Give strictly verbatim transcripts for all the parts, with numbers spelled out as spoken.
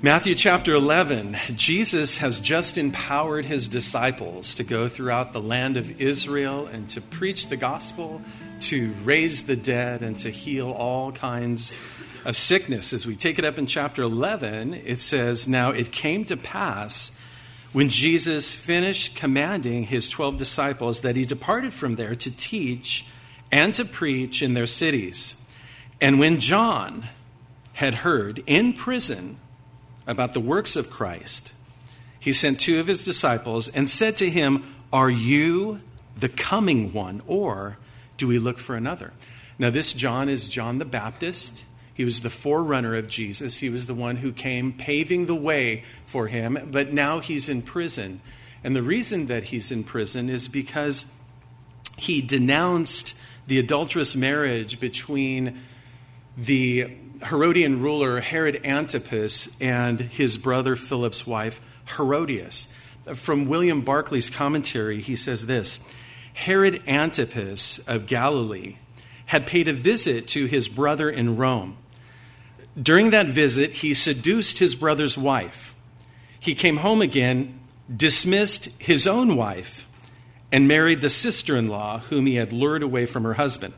Matthew chapter eleven, Jesus has just empowered his disciples to go throughout the land of Israel and to preach the gospel, to raise the dead, and to heal all kinds of sickness. As we take it up in chapter eleven, it says, "Now it came to pass when Jesus finished commanding his twelve disciples that he departed from there to teach and to preach in their cities. And when John had heard in prison about the works of Christ, he sent two of his disciples and said to him, 'Are you the coming one, or do we look for another?'" Now this John is John the Baptist. He was the forerunner of Jesus. He was the one who came paving the way for him, but now he's in prison. And the reason that he's in prison is because he denounced the adulterous marriage between the Herodian ruler Herod Antipas and his brother Philip's wife Herodias. From William Barclay's commentary, he says this: "Herod Antipas of Galilee had paid a visit to his brother in Rome. During that visit, he seduced his brother's wife. He came home again, dismissed his own wife, and married the sister-in-law whom he had lured away from her husband.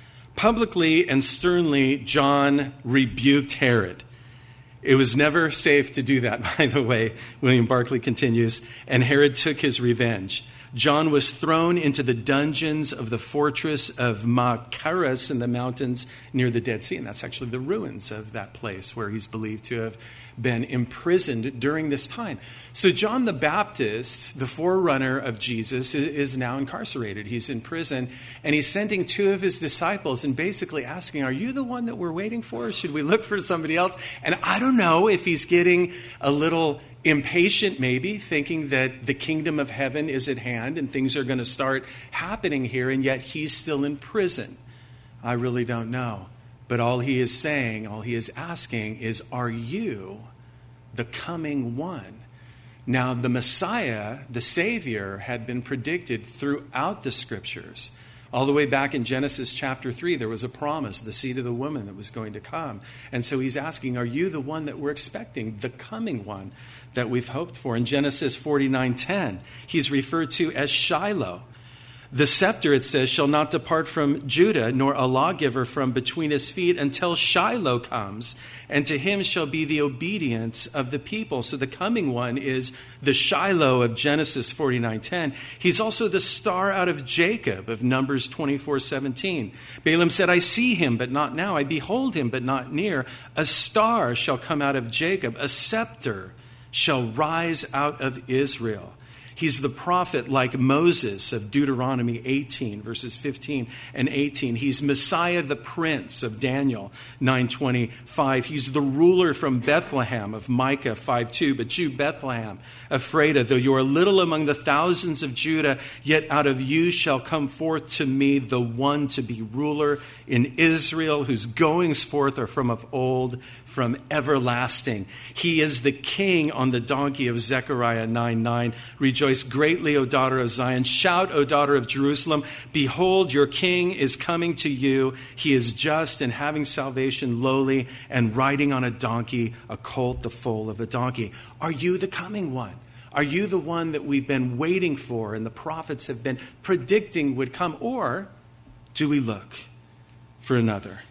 Publicly and sternly, John rebuked Herod. It was never safe to do that, by the way," William Barclay continues, "and Herod took his revenge. John was thrown into the dungeons of the fortress of Machaerus in the mountains near the Dead Sea." And that's actually the ruins of that place where he's believed to have been imprisoned during this time. So John the Baptist, the forerunner of Jesus, is now incarcerated. He's in prison, and he's sending two of his disciples and basically asking, "Are you the one that we're waiting for? Should we look for somebody else?" And I don't know if he's getting a little impatient, maybe, thinking that the kingdom of heaven is at hand and things are going to start happening here, and yet he's still in prison. I really don't know. But all he is saying, all he is asking is, "Are you the coming one?" Now, the Messiah, the Savior, had been predicted throughout the Scriptures. All the way back in Genesis chapter three, there was a promise, the seed of the woman that was going to come. And so he's asking, are you the one that we're expecting, the coming one that we've hoped for? In Genesis forty-nine ten, he's referred to as Shiloh. "The scepter," it says, "shall not depart from Judah, nor a lawgiver from between his feet until Shiloh comes, and to him shall be the obedience of the people." So the coming one is the Shiloh of Genesis forty-nine ten. He's also the star out of Jacob of Numbers twenty-four seventeen. Balaam said, "I see him, but not now. I behold him, but not near. A star shall come out of Jacob. A scepter shall rise out of Israel." He's the prophet like Moses of Deuteronomy eighteen, verses fifteen and eighteen. He's Messiah the Prince of Daniel nine twenty-five. He's the ruler from Bethlehem of Micah five two. "But you, Bethlehem, Ephrathah, though you are little among the thousands of Judah, yet out of you shall come forth to me the one to be ruler in Israel, whose goings forth are from of old, from everlasting." He is the king on the donkey of Zechariah nine nine. "Rejoice greatly, O daughter of Zion. Shout, O daughter of Jerusalem. Behold, your king is coming to you. He is just and having salvation, lowly, and riding on a donkey, a colt, the foal of a donkey." Are you the coming one? Are you the one that we've been waiting for and the prophets have been predicting would come? Or do we look for another?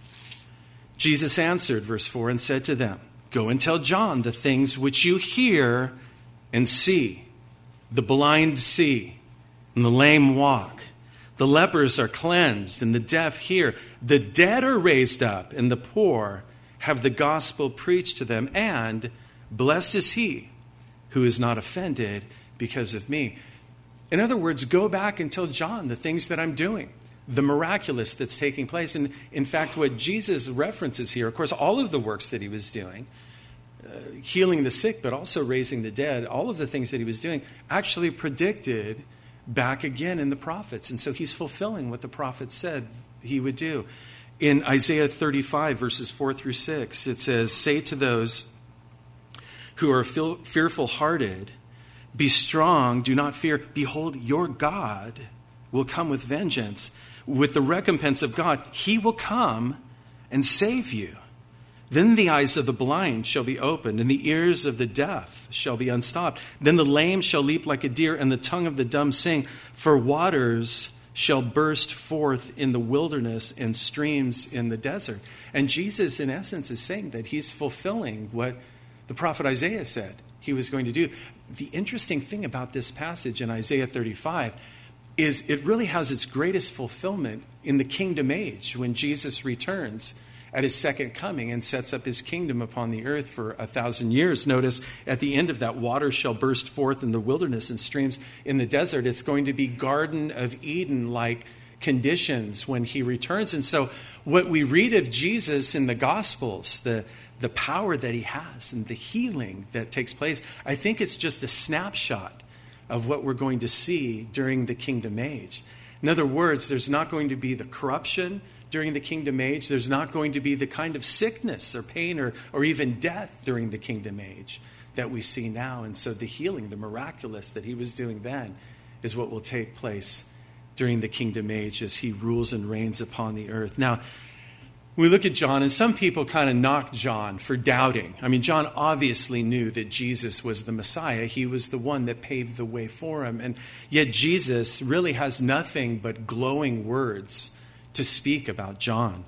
Jesus answered, verse four, and said to them, "Go and tell John the things which you hear and see. The blind see, and the lame walk. The lepers are cleansed, and the deaf hear. The dead are raised up, and the poor have the gospel preached to them. And blessed is he who is not offended because of me." In other words, go back and tell John the things that I'm doing, the miraculous that's taking place. And in fact, what Jesus references here, of course, all of the works that he was doing, uh, healing the sick, but also raising the dead, all of the things that he was doing actually predicted back again in the prophets. And so he's fulfilling what the prophets said he would do. In Isaiah thirty-five, verses four through six, it says, "Say to those who are fearful-hearted, be strong, do not fear. Behold, your God will come with vengeance. With the recompense of God, he will come and save you. Then the eyes of the blind shall be opened, and the ears of the deaf shall be unstopped. Then the lame shall leap like a deer, and the tongue of the dumb sing. For waters shall burst forth in the wilderness and streams in the desert. And Jesus, in essence, is saying that he's fulfilling what the prophet Isaiah said he was going to do. The interesting thing about this passage in Isaiah thirty-five is it really has its greatest fulfillment in the kingdom age when Jesus returns at his second coming and sets up his kingdom upon the earth for a thousand years. Notice at the end of that, waters shall burst forth in the wilderness and streams in the desert. It's going to be Garden of Eden-like conditions when he returns. And so what we read of Jesus in the Gospels, the, the power that he has and the healing that takes place, I think it's just a snapshot of what we're going to see during the kingdom age. In other words, there's not going to be the corruption during the kingdom age. There's not going to be the kind of sickness or pain or, or even death during the kingdom age that we see now. And so the healing, the miraculous that he was doing then is what will take place during the kingdom age as he rules and reigns upon the earth. Now, we look at John, and some people kind of knock John for doubting. I mean, John obviously knew that Jesus was the Messiah. He was the one that paved the way for him. And yet Jesus really has nothing but glowing words to speak about John.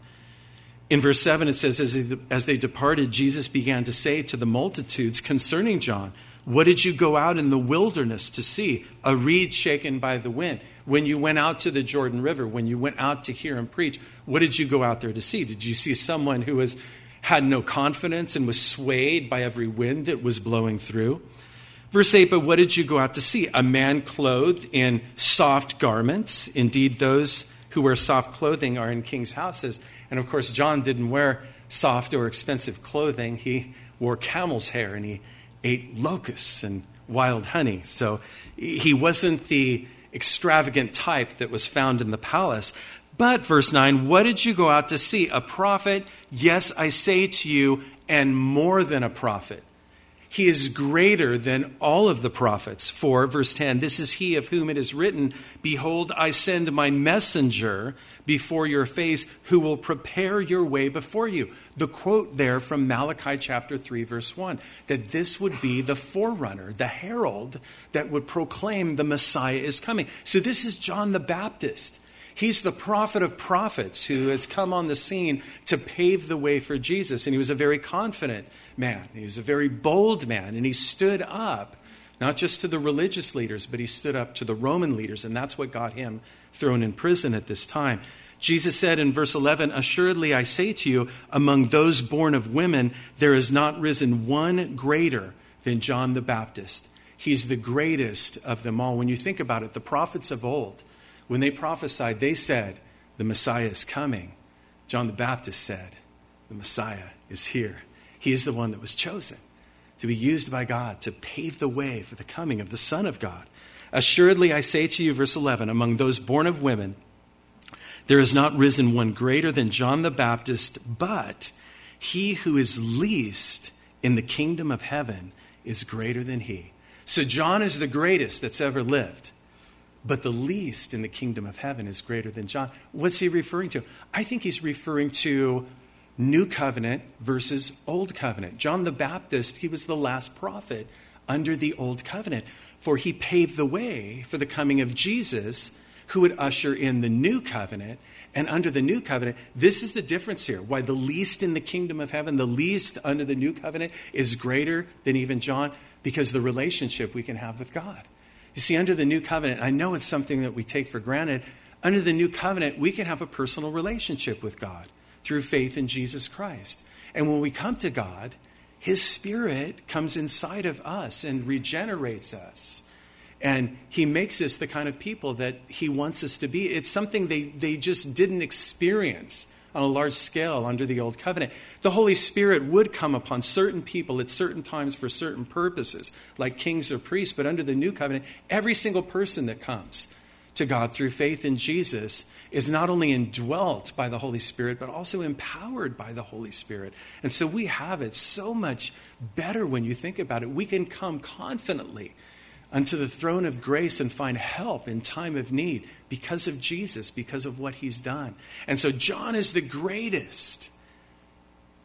In verse seven, it says, as they, as they departed, Jesus began to say to the multitudes concerning John, "What did you go out in the wilderness to see? A reed shaken by the wind. When you went out to the Jordan River, when you went out to hear him preach, what did you go out there to see? Did you see someone who was had no confidence and was swayed by every wind that was blowing through?" Verse eight, "But what did you go out to see? A man clothed in soft garments. Indeed, those who wear soft clothing are in king's houses." And of course, John didn't wear soft or expensive clothing. He wore camel's hair and he ate locusts and wild honey. So he wasn't the extravagant type that was found in the palace. But verse nine, "What did you go out to see? A prophet? Yes, I say to you, and more than a prophet. He is greater than all of the prophets. For," verse ten, "this is he of whom it is written, 'Behold, I send my messenger before your face, who will prepare your way before you.'" The quote there from Malachi chapter three, verse one, that this would be the forerunner, the herald that would proclaim the Messiah is coming. So this is John the Baptist. He's the prophet of prophets who has come on the scene to pave the way for Jesus. And he was a very confident man. He was a very bold man. And he stood up, not just to the religious leaders, but he stood up to the Roman leaders. And that's what got him thrown in prison at this time. Jesus said in verse eleven, "Assuredly I say to you, among those born of women, there is not risen one greater than John the Baptist." He's the greatest of them all. When you think about it, the prophets of old, when they prophesied, they said, the Messiah is coming. John the Baptist said, the Messiah is here. He is the one that was chosen to be used by God to pave the way for the coming of the Son of God. "Assuredly, I say to you," verse eleven, "among those born of women, there has not risen one greater than John the Baptist, but he who is least in the kingdom of heaven is greater than he." So John is the greatest that's ever lived. But the least in the kingdom of heaven is greater than John. What's he referring to? I think he's referring to New Covenant versus Old Covenant. John the Baptist, he was the last prophet under the Old Covenant, for he paved the way for the coming of Jesus, who would usher in the New Covenant. And under the New Covenant, this is the difference here. Why the least in the kingdom of heaven, the least under the New Covenant is greater than even John, because the relationship we can have with God. You see, under the New Covenant, I know it's something that we take for granted. Under the New Covenant, we can have a personal relationship with God through faith in Jesus Christ. And when we come to God, his Spirit comes inside of us and regenerates us. And he makes us the kind of people that he wants us to be. It's something they, they just didn't experience on a large scale under the Old Covenant. The Holy Spirit would come upon certain people at certain times for certain purposes, like kings or priests. But under the New Covenant, every single person that comes to God through faith in Jesus is not only indwelt by the Holy Spirit, but also empowered by the Holy Spirit. And so we have it so much better when you think about it. We can come confidently unto the throne of grace and find help in time of need because of Jesus, because of what he's done. And so John is the greatest.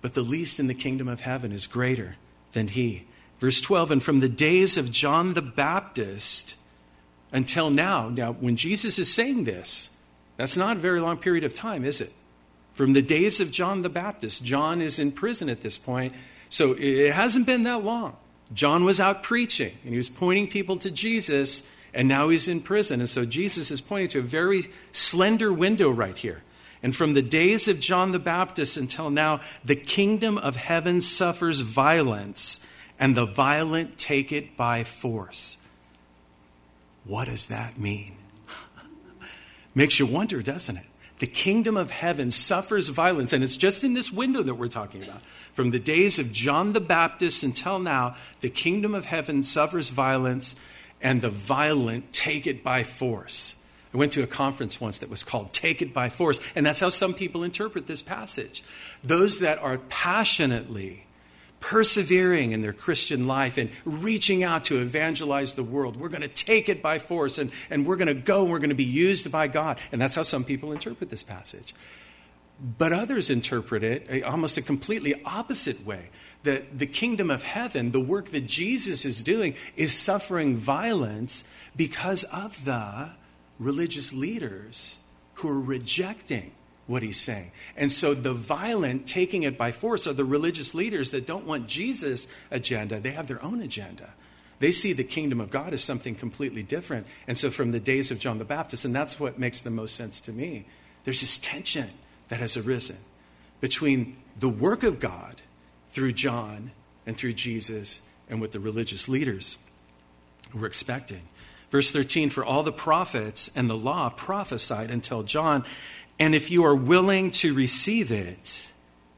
but the least in the kingdom of heaven is greater than he. Verse twelve, and from the days of John the Baptist until now. Now, when Jesus is saying this, that's not a very long period of time, is it? From the days of John the Baptist. John is in prison at this point, so it hasn't been that long. John was out preaching, and he was pointing people to Jesus, and now he's in prison. And so Jesus is pointing to a very slender window right here. And from the days of John the Baptist until now, the kingdom of heaven suffers violence, and the violent take it by force. What does that mean? Makes you wonder, doesn't it? The kingdom of heaven suffers violence, and it's just in this window that we're talking about. From the days of John the Baptist until now, the kingdom of heaven suffers violence, and the violent take it by force. I went to a conference once that was called Take It by Force, and that's how some people interpret this passage. Those that are passionately persevering in their Christian life and reaching out to evangelize the world, we're going to take it by force, and, and we're going to go and we're going to be used by God. And that's how some people interpret this passage. But others interpret it almost a completely opposite way. That the kingdom of heaven, the work that Jesus is doing, is suffering violence because of the religious leaders who are rejecting what he's saying. And so the violent taking it by force are the religious leaders that don't want Jesus' agenda. They have their own agenda. They see the kingdom of God as something completely different. And so from the days of John the Baptist, and that's what makes the most sense to me, there's this tension that has arisen between the work of God through John and through Jesus and what the religious leaders were expecting. Verse thirteen, for all the prophets and the law prophesied until John. And if you are willing to receive it,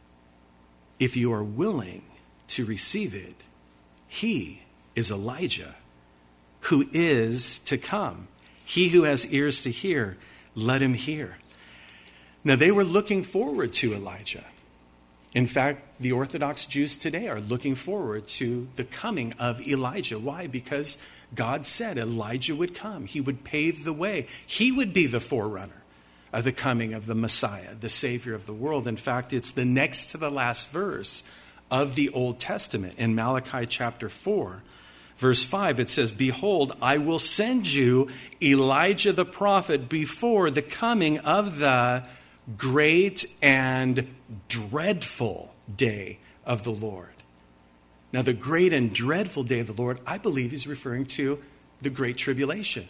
if you are willing to receive it, he is Elijah, who is to come. He who has ears to hear, let him hear. Now, they were looking forward to Elijah. In fact, the Orthodox Jews today are looking forward to the coming of Elijah. Why? Because God said Elijah would come. He would pave the way. He would be the forerunner of the coming of the Messiah, the Savior of the world. In fact, it's the next to the last verse of the Old Testament. In Malachi chapter four, verse five, it says, behold, I will send you Elijah the prophet before the coming of the great and dreadful day of the Lord. Now, the great and dreadful day of the Lord, I believe he's referring to the Great Tribulation.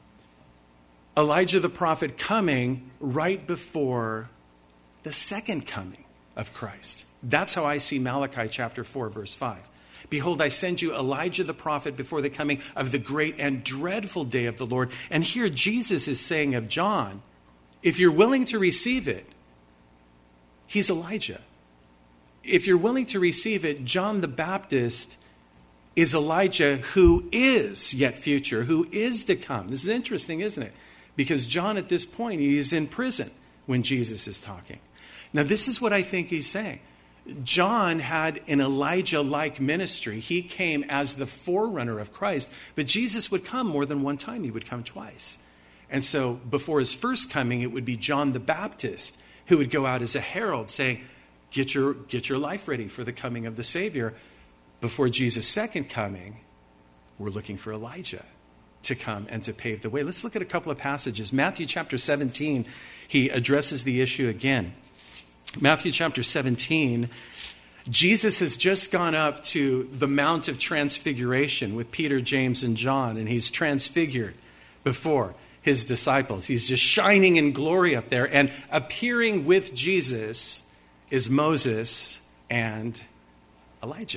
Elijah the prophet coming right before the second coming of Christ. That's how I see Malachi chapter four, verse five. Behold, I send you Elijah the prophet before the coming of the great and dreadful day of the Lord. And here Jesus is saying of John, if you're willing to receive it, he's Elijah. If you're willing to receive it, John the Baptist is Elijah who is yet future, who is to come. This is interesting, isn't it? Because John at this point, he's in prison when Jesus is talking. Now, this is what I think he's saying. John had an Elijah-like ministry. He came as the forerunner of Christ, but Jesus would come more than one time. He would come twice. And so before his first coming, it would be John the Baptist who would go out as a herald saying, get your, get your life ready for the coming of the Savior. Before Jesus' second coming, we're looking for Elijah to come and to pave the way. Let's look at a couple of passages. Matthew chapter seventeen, he addresses the issue again. Matthew chapter seventeen, Jesus has just gone up to the Mount of Transfiguration with Peter, James, and John, and he's transfigured before his disciples. He's just shining in glory up there, and appearing with Jesus is Moses and Elijah.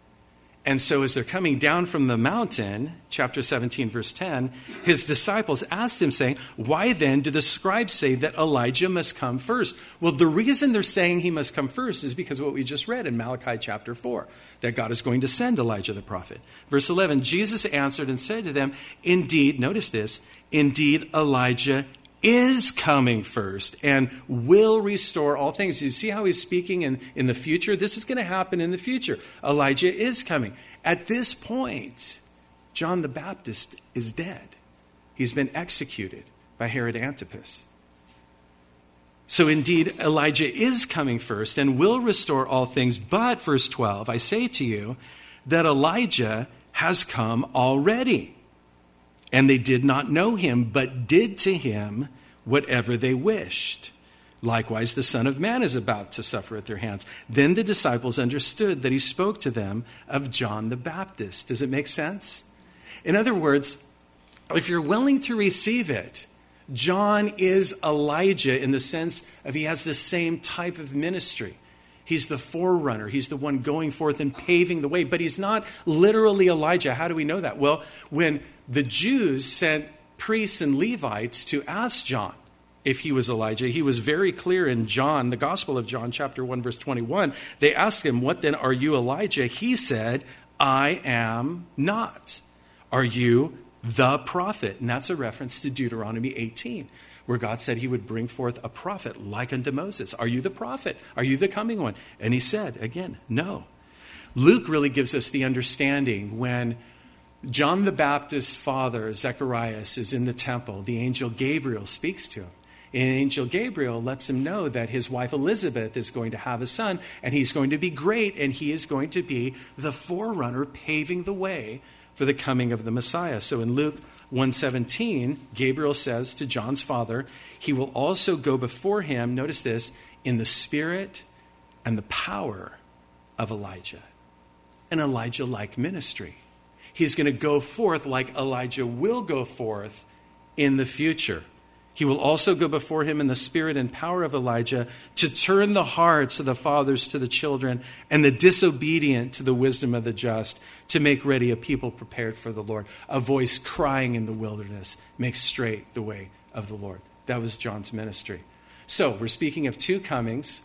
And so as they're coming down from the mountain, chapter seventeen, verse ten, his disciples asked him, saying, why then do the scribes say that Elijah must come first? Well, the reason they're saying he must come first is because of what we just read in Malachi chapter four, that God is going to send Elijah the prophet. Verse eleven, Jesus answered and said to them, indeed, notice this, indeed Elijah is coming first and will restore all things. You see how he's speaking in, in the future? This is going to happen in the future. Elijah is coming. At this point, John the Baptist is dead. He's been executed by Herod Antipas. So indeed, Elijah is coming first and will restore all things. But, verse twelve, I say to you that Elijah has come already. And they did not know him, but did to him whatever they wished. Likewise, the Son of Man is about to suffer at their hands. Then the disciples understood that he spoke to them of John the Baptist. Does it make sense? In other words, if you're willing to receive it, John is Elijah in the sense of he has the same type of ministry. He's the forerunner. He's the one going forth and paving the way. But he's not literally Elijah. How do we know that? Well, when the Jews sent priests and Levites to ask John if he was Elijah, he was very clear in John, the Gospel of John, chapter one, verse twenty-one. They asked him, what then, are you Elijah? He said, I am not. Are you the prophet? And that's a reference to Deuteronomy eighteen, where God said he would bring forth a prophet like unto Moses. Are you the prophet? Are you the coming one? And he said, again, no. Luke really gives us the understanding when John the Baptist's father, Zacharias, is in the temple. The angel Gabriel speaks to him. And angel Gabriel lets him know that his wife Elizabeth is going to have a son, and he's going to be great, and he is going to be the forerunner paving the way for the coming of the Messiah. So in Luke one seventeen, Gabriel says to John's father, he will also go before him, notice this, in the spirit and the power of Elijah. An Elijah-like ministry. He's going to go forth like Elijah will go forth in the future. He will also go before him in the spirit and power of Elijah to turn the hearts of the fathers to the children and the disobedient to the wisdom of the just, to make ready a people prepared for the Lord. A voice crying in the wilderness, make straight the way of the Lord. That was John's ministry. So we're speaking of two comings.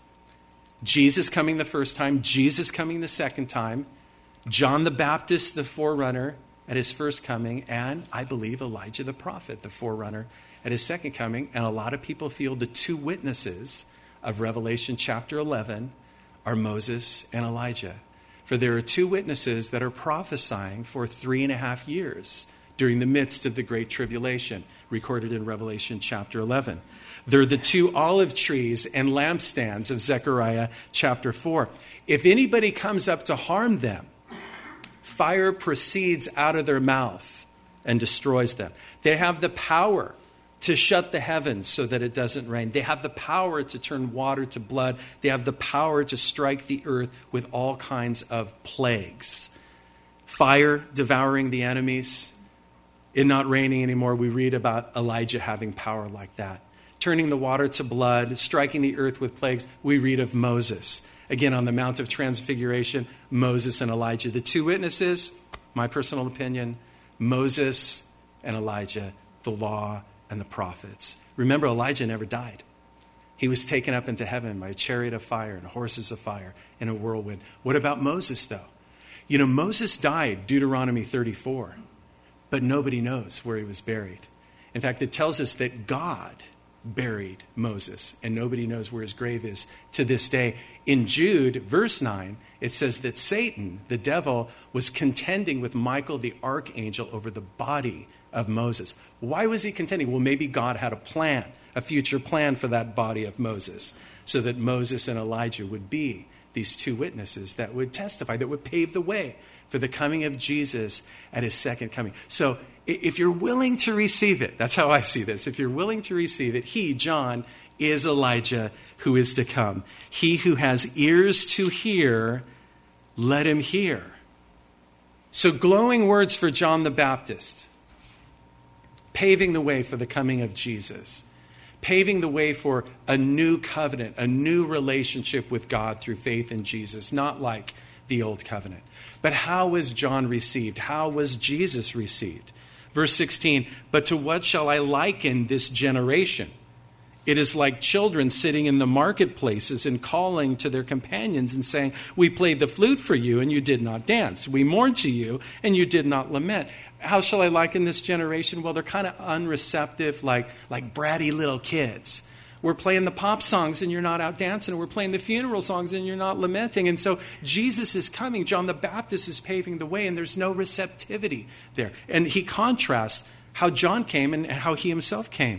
Jesus coming the first time, Jesus coming the second time, John the Baptist, the forerunner at his first coming, and I believe Elijah the prophet, the forerunner at his second coming. And a lot of people feel the two witnesses of Revelation chapter eleven are Moses and Elijah. For there are two witnesses that are prophesying for three and a half years during the midst of the Great Tribulation, recorded in Revelation chapter eleven. They're the two olive trees and lampstands of Zechariah chapter four. If anybody comes up to harm them, fire proceeds out of their mouth and destroys them. They have the power to shut the heavens so that it doesn't rain. They have the power to turn water to blood. They have the power to strike the earth with all kinds of plagues. Fire devouring the enemies. It not raining anymore. We read about Elijah having power like that. Turning the water to blood, striking the earth with plagues. We read of Moses. Again, on the Mount of Transfiguration, Moses and Elijah. The two witnesses, my personal opinion, Moses and Elijah, the law and the prophets. Remember, Elijah never died. He was taken up into heaven by a chariot of fire and horses of fire and a whirlwind. What about Moses, though? You know, Moses died, Deuteronomy thirty-four, but nobody knows where he was buried. In fact, it tells us that God buried Moses, and nobody knows where his grave is to this day. In Jude, verse nine, it says that Satan, the devil, was contending with Michael the archangel over the body of Moses. Why was he contending? Well, maybe God had a plan, a future plan for that body of Moses, so that Moses and Elijah would be these two witnesses that would testify, that would pave the way for the coming of Jesus at his second coming. So if you're willing to receive it, that's how I see this. If you're willing to receive it, he, John, is Elijah who is to come. He who has ears to hear, let him hear. So glowing words for John the Baptist, paving the way for the coming of Jesus, paving the way for a new covenant, a new relationship with God through faith in Jesus, not like the old covenant. But how was John received? How was Jesus received? Verse sixteen, but to what shall I liken this generation? It is like children sitting in the marketplaces and calling to their companions and saying, we played the flute for you and you did not dance. We mourned to you and you did not lament. How shall I liken this generation? Well, they're kind of unreceptive, like, like bratty little kids. We're playing the pop songs and you're not out dancing. We're playing the funeral songs and you're not lamenting. And so Jesus is coming. John the Baptist is paving the way and there's no receptivity there. And he contrasts how John came and how he himself came.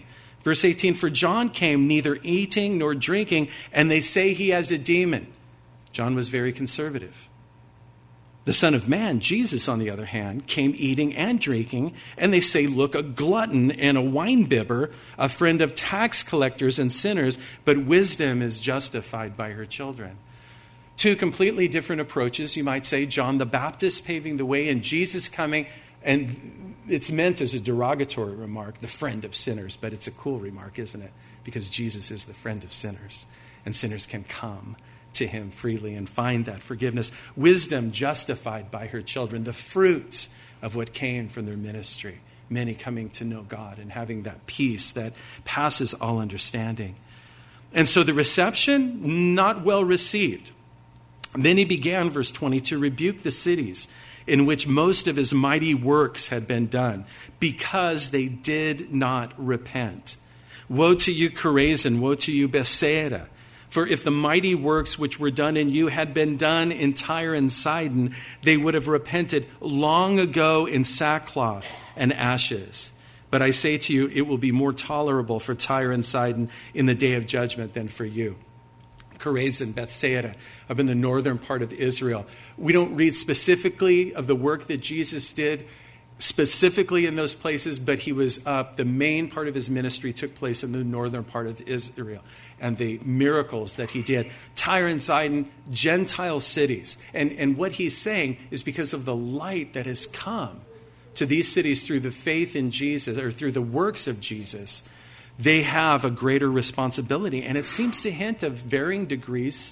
Verse eighteen, for John came neither eating nor drinking, and they say he has a demon. John was very conservative. The Son of Man, Jesus, on the other hand, came eating and drinking, and they say, look, a glutton and a winebibber, a friend of tax collectors and sinners, but wisdom is justified by her children. Two completely different approaches, you might say. John the Baptist paving the way and Jesus coming, and it's meant as a derogatory remark, the friend of sinners, but it's a cool remark, isn't it? Because Jesus is the friend of sinners, and sinners can come to him freely and find that forgiveness. Wisdom justified by her children, the fruit of what came from their ministry. Many coming to know God and having that peace that passes all understanding. And so the reception, not well received. Then he began, verse twenty, to rebuke the cities in which most of his mighty works had been done, because they did not repent. Woe to you, Chorazin! Woe to you, Bethsaida! For if the mighty works which were done in you had been done in Tyre and Sidon, they would have repented long ago in sackcloth and ashes. But I say to you, it will be more tolerable for Tyre and Sidon in the day of judgment than for you. Chorazin, Bethsaida, up in the northern part of Israel. We don't read specifically of the work that Jesus did specifically in those places, but he was up. The main part of his ministry took place in the northern part of Israel, and the miracles that he did. Tyre and Sidon, Gentile cities. And, and what he's saying is because of the light that has come to these cities through the faith in Jesus, or through the works of Jesus, they have a greater responsibility. And it seems to hint of varying degrees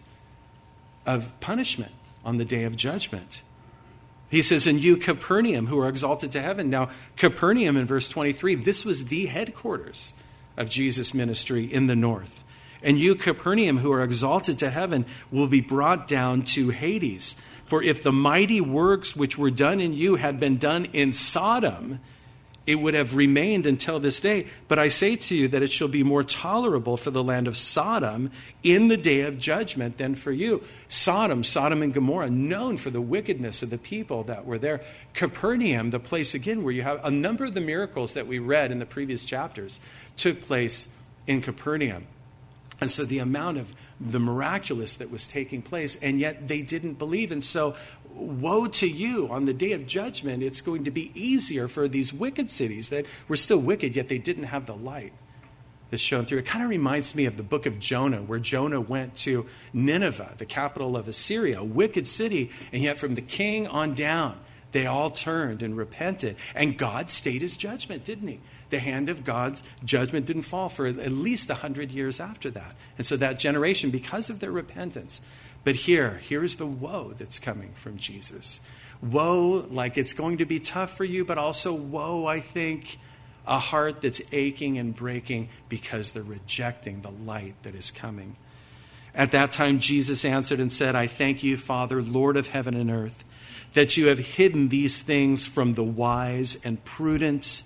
of punishment on the day of judgment. He says, and you, Capernaum, who are exalted to heaven. Now, Capernaum in verse twenty-three, this was the headquarters of Jesus' ministry in the north. And you, Capernaum, who are exalted to heaven, will be brought down to Hades. For if the mighty works which were done in you had been done in Sodom, it would have remained until this day. But I say to you that it shall be more tolerable for the land of Sodom in the day of judgment than for you. Sodom, Sodom and Gomorrah, known for the wickedness of the people that were there. Capernaum, the place again where you have a number of the miracles that we read in the previous chapters, took place in Capernaum. And so the amount of the miraculous that was taking place, and yet they didn't believe. And so woe to you on the day of judgment. It's going to be easier for these wicked cities that were still wicked, yet they didn't have the light that's shown through. It kind of reminds me of the book of Jonah, where Jonah went to Nineveh, the capital of Assyria, a wicked city, and yet from the king on down, they all turned and repented. And God stayed his judgment, didn't he? The hand of God's judgment didn't fall for at least one hundred years after that. And so that generation, because of their repentance. But here, here is the woe that's coming from Jesus. Woe, like it's going to be tough for you, but also woe, I think, a heart that's aching and breaking because they're rejecting the light that is coming. At that time, Jesus answered and said, I thank you, Father, Lord of heaven and earth, that you have hidden these things from the wise and prudent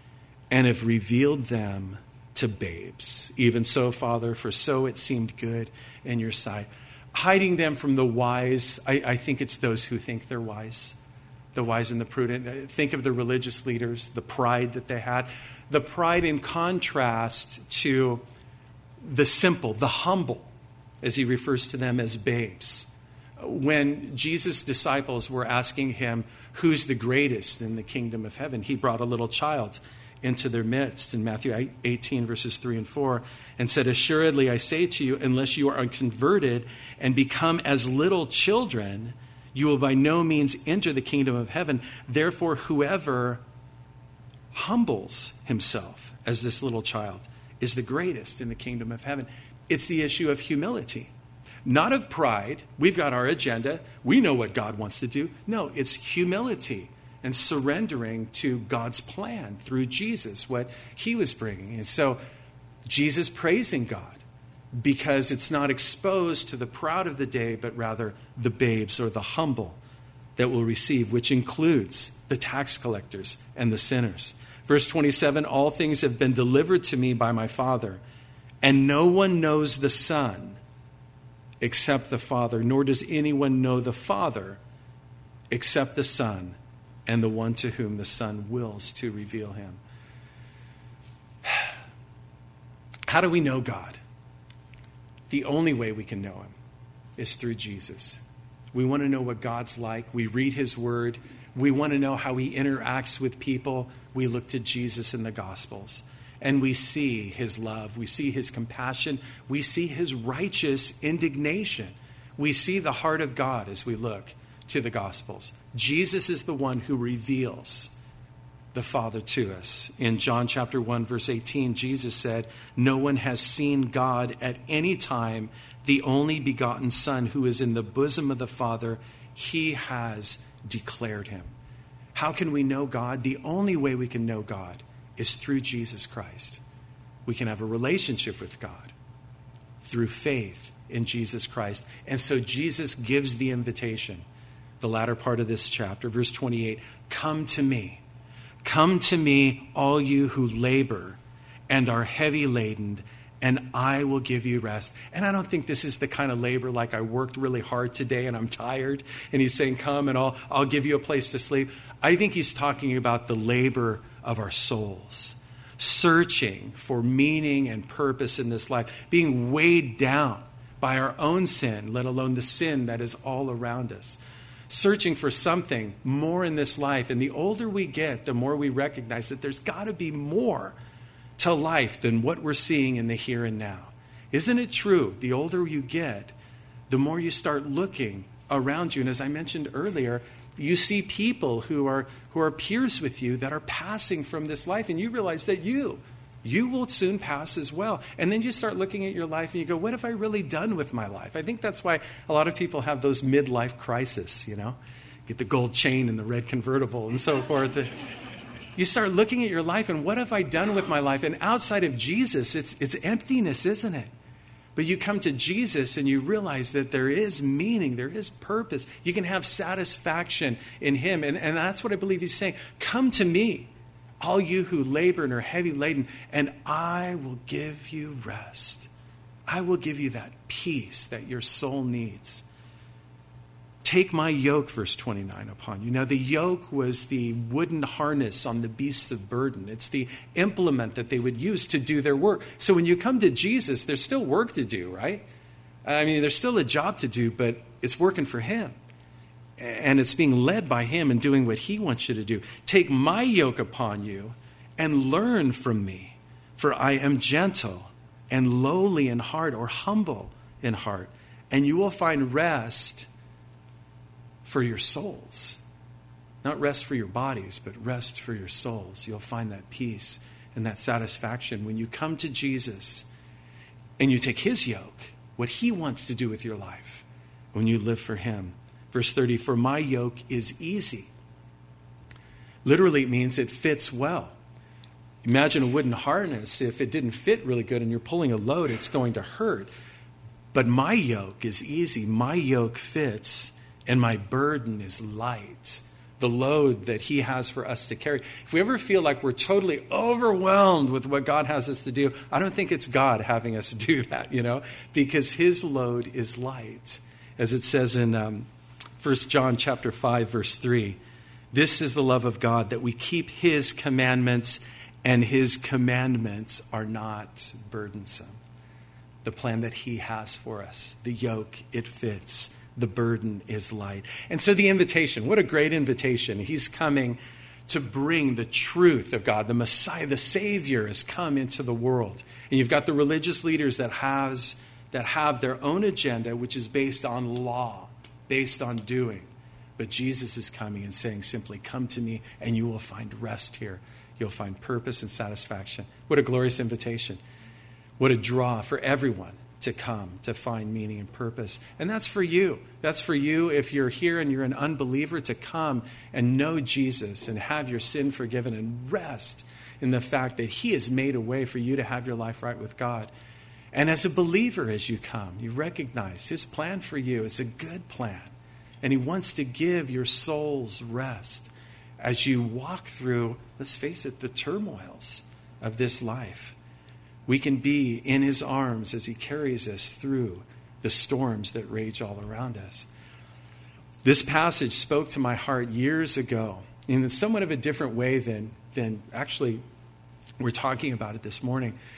and have revealed them to babes. Even so, Father, for so it seemed good in your sight. Hiding them from the wise, I, I think it's those who think they're wise. The wise and the prudent. Think of the religious leaders, the pride that they had. The pride in contrast to the simple, the humble, as he refers to them as babes. When Jesus' disciples were asking him, who's the greatest in the kingdom of heaven? He brought a little child into their midst in Matthew eighteen, verses three and four, and said, assuredly, I say to you, unless you are unconverted and become as little children, you will by no means enter the kingdom of heaven. Therefore, whoever humbles himself as this little child is the greatest in the kingdom of heaven. It's the issue of humility, not of pride. We've got our agenda. We know what God wants to do. No, it's humility and surrendering to God's plan through Jesus, what he was bringing. And so Jesus praising God because it's not exposed to the proud of the day, but rather the babes or the humble that will receive, which includes the tax collectors and the sinners. Verse twenty-seven, all things have been delivered to me by my Father, and no one knows the Son except the Father, nor does anyone know the Father except the Son, and the one to whom the Son wills to reveal him. How do we know God? The only way we can know him is through Jesus. We want to know what God's like. We read his word. We want to know how he interacts with people. We look to Jesus in the Gospels. And we see his love. We see his compassion. We see his righteous indignation. We see the heart of God as we look to the Gospels. Jesus is the one who reveals the Father to us. In John chapter one, verse eighteen, Jesus said, "No one has seen God at any time. The only begotten Son who is in the bosom of the Father, he has declared him." How can we know God? The only way we can know God is through Jesus Christ. We can have a relationship with God through faith in Jesus Christ. And so Jesus gives the invitation, the latter part of this chapter, verse twenty-eight, "Come to me. Come to me, all you who labor and are heavy laden, and I will give you rest." And I don't think this is the kind of labor like I worked really hard today and I'm tired. And he's saying, come and I'll, I'll give you a place to sleep. I think he's talking about the labor of our souls, searching for meaning and purpose in this life, being weighed down by our own sin, let alone the sin that is all around us. Searching for something more in this life. And the older we get, the more we recognize that there's got to be more to life than what we're seeing in the here and now. Isn't it true? The older you get, the more you start looking around you. And as I mentioned earlier, you see people who are who are peers with you that are passing from this life, and you realize that you, you will soon pass as well. And then you start looking at your life and you go, what have I really done with my life? I think that's why a lot of people have those midlife crises, you know, get the gold chain and the red convertible and so forth. You start looking at your life and what have I done with my life? And outside of Jesus, it's it's emptiness, isn't it? But you come to Jesus and you realize that there is meaning, there is purpose. You can have satisfaction in him. And, and that's what I believe he's saying. Come to me, all you who labor and are heavy laden, and I will give you rest. I will give you that peace that your soul needs. Take my yoke, verse twenty-nine, upon you. Now, the yoke was the wooden harness on the beasts of burden. It's the implement that they would use to do their work. So when you come to Jesus, there's still work to do, right? I mean, there's still a job to do, but it's working for him. And it's being led by him and doing what he wants you to do. Take my yoke upon you and learn from me, for I am gentle and lowly in heart, or humble in heart, and you will find rest for your souls. Not rest for your bodies, but rest for your souls. You'll find that peace and that satisfaction when you come to Jesus and you take his yoke, what he wants to do with your life, when you live for him. Verse thirty, "For my yoke is easy." Literally, it means it fits well. Imagine a wooden harness. If it didn't fit really good and you're pulling a load, it's going to hurt. But my yoke is easy. My yoke fits, and my burden is light. The load that he has for us to carry. If we ever feel like we're totally overwhelmed with what God has us to do, I don't think it's God having us do that, you know, because his load is light. As it says in um, First John chapter five, verse three, "This is the love of God, that we keep his commandments, and his commandments are not burdensome." The plan that he has for us, the yoke, it fits. The burden is light. And so the invitation, what a great invitation. He's coming to bring the truth of God. The Messiah, the Savior, has come into the world. And you've got the religious leaders that has that have their own agenda, which is based on law, based on doing. But Jesus is coming and saying simply, come to me and you will find rest here. You'll find purpose and satisfaction. What a glorious invitation. What a draw for everyone to come, to find meaning and purpose. And that's for you. That's for you if you're here and you're an unbeliever, to come and know Jesus and have your sin forgiven and rest in the fact that he has made a way for you to have your life right with God. And as a believer, as you come, you recognize his plan for you is a good plan. And he wants to give your souls rest as you walk through, let's face it, the turmoils of this life. We can be in his arms as he carries us through the storms that rage all around us. This passage spoke to my heart years ago in somewhat of a different way than, than actually we're talking about it this morning.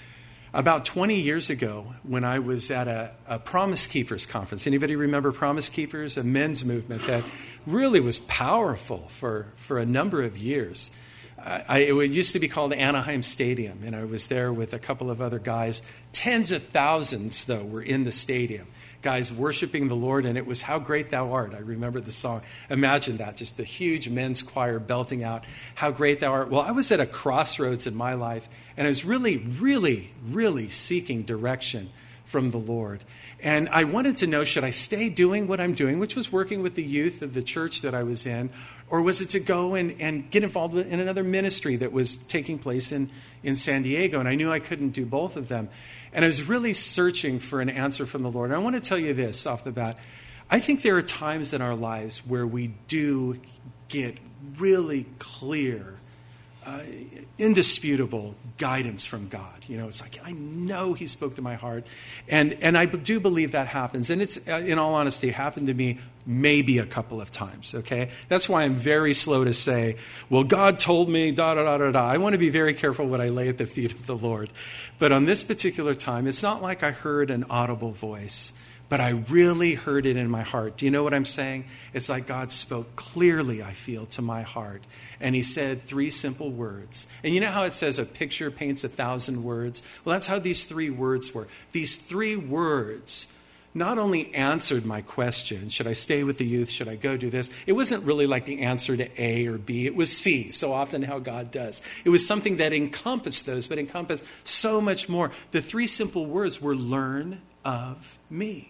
About twenty years ago, when I was at a, a Promise Keepers conference, anybody remember Promise Keepers? A men's movement that really was powerful for, for a number of years. I, it used to be called Anaheim Stadium, and I was there with a couple of other guys. Tens of thousands, though, were in the stadium. Guys worshiping the Lord, and it was How Great Thou Art. I remember the song. Imagine that, just the huge men's choir belting out, How Great Thou Art. Well, I was at a crossroads in my life, and I was really, really, really seeking direction from the Lord. And I wanted to know, should I stay doing what I'm doing, which was working with the youth of the church that I was in, or was it to go and, and get involved in another ministry that was taking place in, in San Diego? And I knew I couldn't do both of them. And I was really searching for an answer from the Lord. And I want to tell you this off the bat. I think there are times in our lives where we do get really clear, uh, indisputable guidance from God. You know, it's like, I know he spoke to my heart. And and I do believe that happens. And it's, uh, in all honesty, happened to me maybe a couple of times, okay? That's why I'm very slow to say, well, God told me, da, da, da, da, da. I want to be very careful what I lay at the feet of the Lord. But on this particular time, it's not like I heard an audible voice, but I really heard it in my heart. Do you know what I'm saying? It's like God spoke clearly, I feel, to my heart. And he said three simple words. And you know how it says a picture paints a thousand words? Well, that's how these three words were. These three words not only answered my question, should I stay with the youth? Should I go do this? It wasn't really like the answer to A or B. It was C, so often how God does. It was something that encompassed those, but encompassed so much more. The three simple words were learn of me.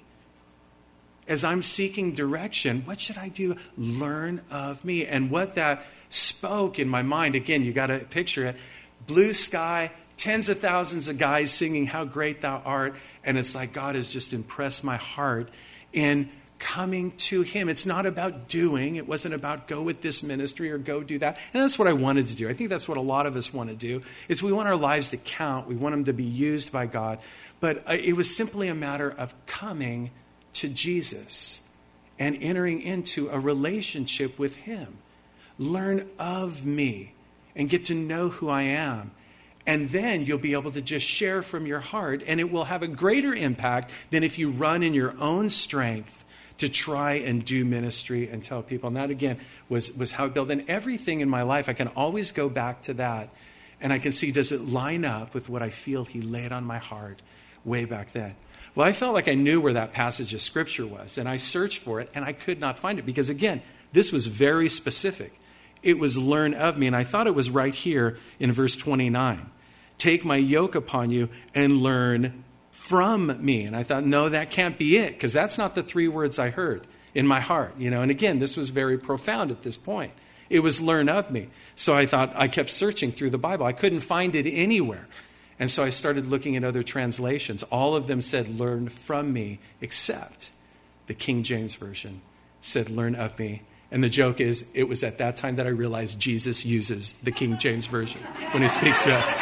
As I'm seeking direction, what should I do? Learn of me. And what that spoke in my mind, again, you got to picture it, blue sky, tens of thousands of guys singing How Great Thou Art. And it's like God has just impressed my heart in coming to him. It's not about doing. It wasn't about go with this ministry or go do that. And that's what I wanted to do. I think that's what a lot of us want to do, is we want our lives to count. We want them to be used by God. But it was simply a matter of coming to Jesus and entering into a relationship with him. Learn of me and get to know who I am. And then you'll be able to just share from your heart, and it will have a greater impact than if you run in your own strength to try and do ministry and tell people. And that, again, was, was how it built. And everything in my life, I can always go back to that, and I can see, does it line up with what I feel he laid on my heart way back then? Well, I felt like I knew where that passage of Scripture was, and I searched for it, and I could not find it. Because, again, this was very specific. It was learn of me, and I thought it was right here in verse twenty-nine. Take my yoke upon you and learn from me. And I thought, no, that can't be it, because that's not the three words I heard in my heart. You know, and again, this was very profound at this point. It was learn of me. So I thought, I kept searching through the Bible. I couldn't find it anywhere. And so I started looking at other translations. All of them said, learn from me, except the King James Version said, learn of me. And the joke is, it was at that time that I realized Jesus uses the King James Version when he speaks to us.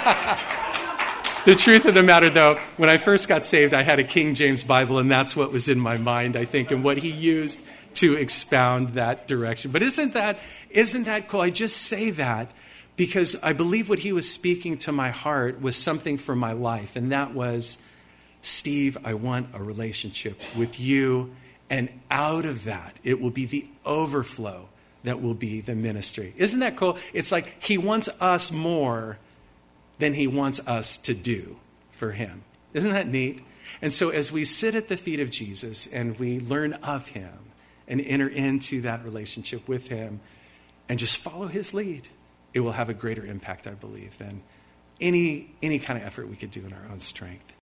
The truth of the matter, though, when I first got saved, I had a King James Bible, and that's what was in my mind, I think, and what he used to expound that direction. But isn't that, isn't that cool? I just say that because I believe what he was speaking to my heart was something for my life, and that was, Steve, I want a relationship with you. And out of that, it will be the overflow that will be the ministry. Isn't that cool? It's like he wants us more than he wants us to do for him. Isn't that neat? And so as we sit at the feet of Jesus and we learn of him and enter into that relationship with him and just follow his lead, it will have a greater impact, I believe, than any, any kind of effort we could do in our own strength.